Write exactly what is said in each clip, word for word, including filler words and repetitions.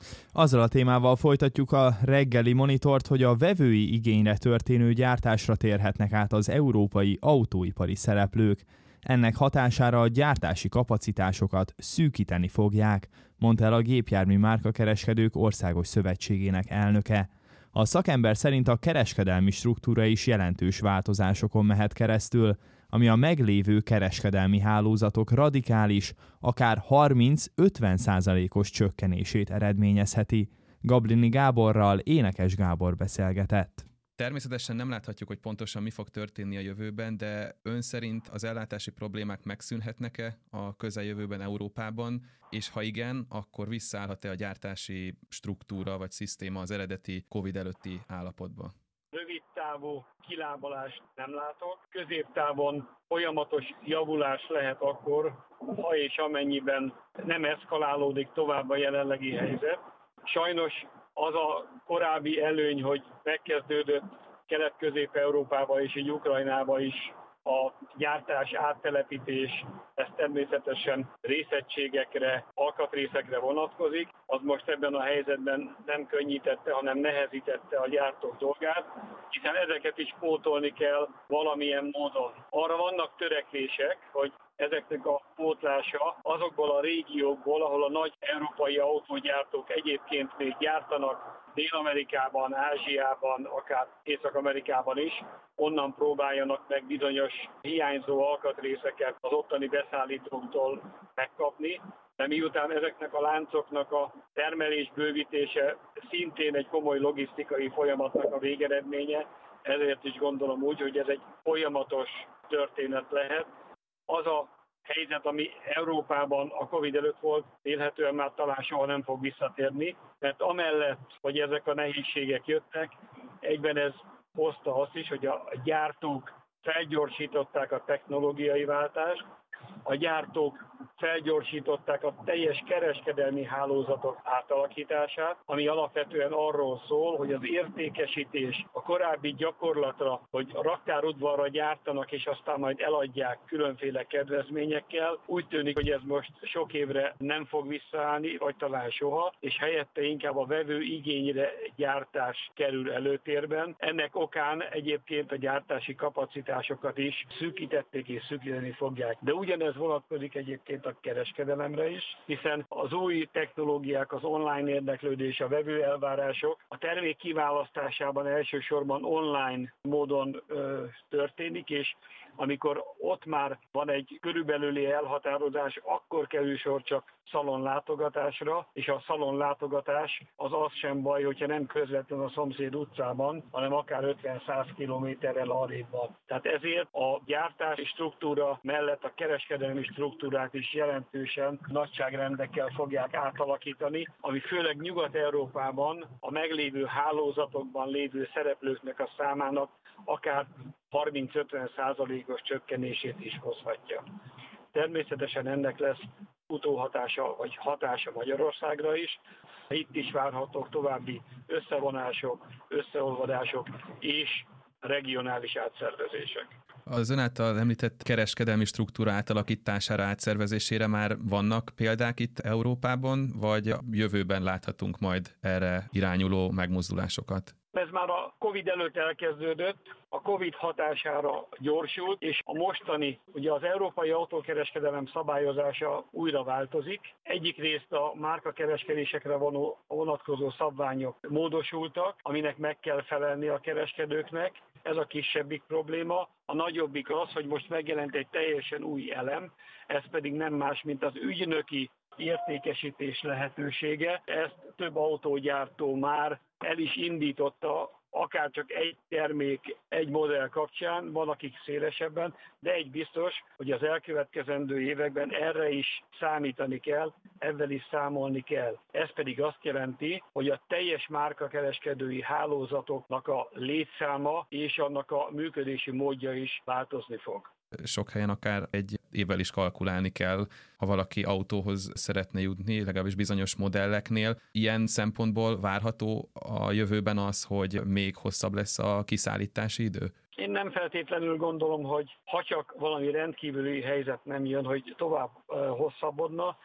Azzal a témával folytatjuk a reggeli monitort, hogy a vevői igényre történő gyártásra térhetnek át az európai autóipari szereplők. Ennek hatására a gyártási kapacitásokat szűkíteni fogják, mondta el a Gépjármű Márkakereskedők Országos Szövetségének elnöke. A szakember szerint a kereskedelmi struktúra is jelentős változásokon mehet keresztül, ami a meglévő kereskedelmi hálózatok radikális, akár harminc-ötven százalékos csökkenését eredményezheti. Gablini Gáborral Énekes Gábor beszélgetett. Természetesen nem láthatjuk, hogy pontosan mi fog történni a jövőben, de ön szerint az ellátási problémák megszűnhetnek-e a közeljövőben Európában, és ha igen, akkor visszaállhat-e a gyártási struktúra vagy szisztéma az eredeti Covid előtti állapotba? Rövid távú kilábalást nem látok. Középtávon folyamatos javulás lehet akkor, ha és amennyiben nem eszkalálódik tovább a jelenlegi helyzet. Sajnos az a korábbi előny, hogy megkezdődött Kelet-Közép-Európába és így Ukrajnába is a gyártás áttelepítés, ez természetesen részegységekre, alkatrészekre vonatkozik, az most ebben a helyzetben nem könnyítette, hanem nehezítette a gyártók dolgát, hiszen ezeket is pótolni kell valamilyen módon. Arra vannak törekvések, hogy ezeknek a pótlása azokból a régiókból, ahol a nagy európai autógyártók egyébként még gyártanak, Dél-Amerikában, Ázsiában, akár Észak-Amerikában is, onnan próbáljanak meg bizonyos hiányzó alkatrészeket az ottani beszállítóktól megkapni, de miután ezeknek a láncoknak a termelés bővítése szintén egy komoly logisztikai folyamatnak a végeredménye, ezért is gondolom úgy, hogy ez egy folyamatos történet lehet. Az a helyzet, ami Európában a Covid előtt volt, vélhetően már talán soha nem fog visszatérni, mert amellett, hogy ezek a nehézségek jöttek, egyben ez hozta azt is, hogy a gyártók felgyorsították a technológiai váltást, a gyártók felgyorsították a teljes kereskedelmi hálózatok átalakítását, ami alapvetően arról szól, hogy az értékesítés a korábbi gyakorlatra, hogy a raktárudvarra gyártanak és aztán majd eladják különféle kedvezményekkel, úgy tűnik, hogy ez most sok évre nem fog visszaállni, vagy talán soha, és helyette inkább a vevő igényre gyártás kerül előtérben. Ennek okán egyébként a gyártási kapacitásokat is szűkítették és szűkíteni fogják. De ugyanez vonatkozik egyébként a kereskedelemre is, hiszen az új technológiák, az online érdeklődés, a vevő elvárások a termék kiválasztásában elsősorban online módon ö, történik, és amikor ott már van egy körülbelüli elhatározás, akkor kerül sor csak szalonlátogatásra, és a szalonlátogatás az az sem baj, hogyha nem közvetlenül a szomszéd utcában, hanem akár ötven-száz kilométerrel arrébb van. Tehát ezért a gyártási struktúra mellett a kereskedelmi struktúrát is jelentősen nagyságrendekkel fogják átalakítani, ami főleg Nyugat-Európában a meglévő hálózatokban lévő szereplőknek a számának akár harminc-ötven százalékos csökkenését is hozhatja. Természetesen ennek lesz utóhatása vagy hatása Magyarországra is. Itt is várhatók további összevonások, összeolvadások és regionális átszervezések. Az ön által említett kereskedelmi struktúra átalakítására, átszervezésére már vannak példák itt Európában, vagy a jövőben láthatunk majd erre irányuló megmozdulásokat? Ez már a Covid előtt elkezdődött, a Covid hatására gyorsult, és a mostani, ugye az európai autókereskedelem szabályozása újra változik. Egyik részt a márkakereskedésekre vonatkozó szabványok módosultak, aminek meg kell felelni a kereskedőknek. Ez a kisebbik probléma. A nagyobbik az, hogy most megjelent egy teljesen új elem, ez pedig nem más, mint az ügynöki értékesítés lehetősége. Ezt több autógyártó már el is indította, akár csak egy termék, egy modell kapcsán, van akik szélesebben, de egy biztos, hogy az elkövetkezendő években erre is számítani kell, ezzel is számolni kell. Ez pedig azt jelenti, hogy a teljes márkakereskedői hálózatoknak a létszáma és annak a működési módja is változni fog. Sok helyen akár egy évvel is kalkulálni kell, ha valaki autóhoz szeretne jutni, legalábbis bizonyos modelleknél. Ilyen szempontból várható a jövőben az, hogy még hosszabb lesz a kiszállítási idő? Én nem feltétlenül gondolom, hogy ha csak valami rendkívüli helyzet nem jön, hogy tovább hosszabbodna.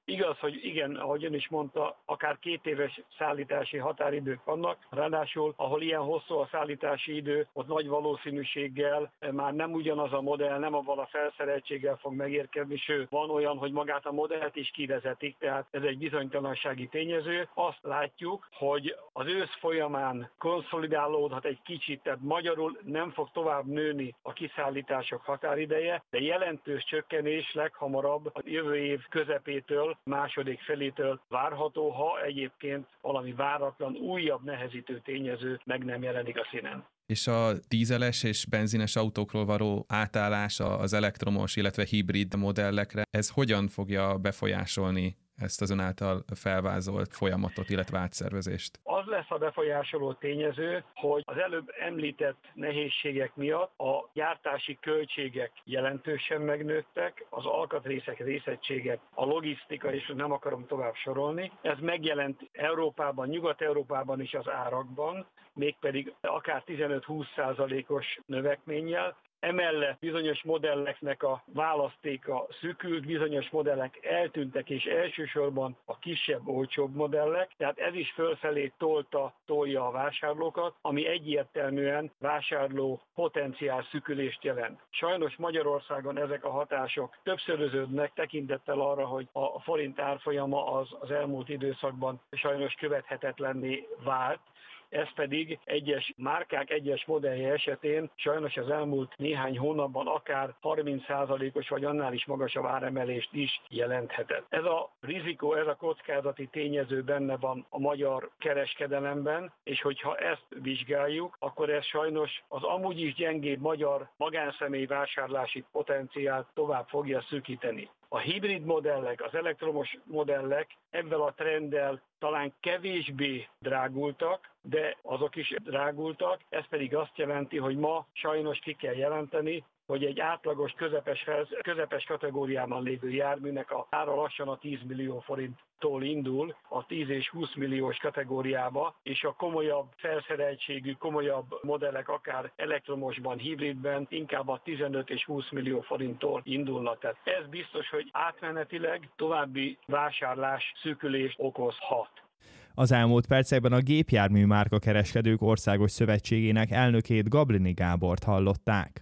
Igaz, hogy igen, ahogy ön is mondta, akár két éves szállítási határidők vannak, ráadásul, ahol ilyen hosszú a szállítási idő, ott nagy valószínűséggel már nem ugyanaz a modell, nem abban a felszereltséggel fog megérkezni, sőt, van olyan, hogy magát a modellt is kivezetik, tehát ez egy bizonytalansági tényező. Azt látjuk, hogy az ősz folyamán konszolidálódhat egy kicsit, tehát magyarul nem fog tovább nőni a kiszállítások határideje, de jelentős csökkenés leghamarabb a jövő év közepétől, második felétől várható, ha egyébként valami váratlan, újabb nehezítő tényező meg nem jelenik a színen. És a dízeles és benzines autókról való átállás az elektromos, illetve hibrid modellekre, ez hogyan fogja befolyásolni ezt az ön által felvázolt folyamatot, illetve átszervezést? Az lesz a befolyásoló tényező, hogy az előbb említett nehézségek miatt a gyártási költségek jelentősen megnőttek, az alkatrészek, részegységek, a logisztika, és nem akarom tovább sorolni. Ez megjelent Európában, Nyugat-Európában is az árakban, mégpedig akár tizenöt-húsz százalékos növekménnyel. Emellett bizonyos modelleknek a választéka szűkült, bizonyos modellek eltűntek, és elsősorban a kisebb, olcsóbb modellek, tehát ez is fölfelé tolta, tolja a vásárlókat, ami egyértelműen vásárló potenciál szűkülést jelent. Sajnos Magyarországon ezek a hatások többszöröződnek, tekintettel arra, hogy a forint árfolyama az, az elmúlt időszakban sajnos követhetetlenné vált. Ez pedig egyes márkák, egyes modellje esetén sajnos az elmúlt néhány hónapban akár harminc százalékos vagy annál is magasabb áremelést is jelenthetett. Ez a rizikó, ez a kockázati tényező benne van a magyar kereskedelemben, és hogyha ezt vizsgáljuk, akkor ez sajnos az amúgy is gyengébb magyar magánszemély vásárlási potenciált tovább fogja szűkíteni. A hibrid modellek, az elektromos modellek ebben a trenddel talán kevésbé drágultak, de azok is drágultak. Ez pedig azt jelenti, hogy ma sajnos ki kell jelenteni, hogy egy átlagos közepes, közepes kategóriában lévő járműnek a ára lassan a tíz millió forinttól indul a tíz és húsz milliós kategóriába, és a komolyabb felszereltségű, komolyabb modellek akár elektromosban, hibridben inkább a tizenöt és húsz millió forinttól indulnak. Tehát ez biztos, hogy átmenetileg további vásárlás szűkülést okozhat. Az elmúlt percekben a Gépjármű Márkakereskedők Országos Szövetségének elnökét, Gablini Gábort hallották.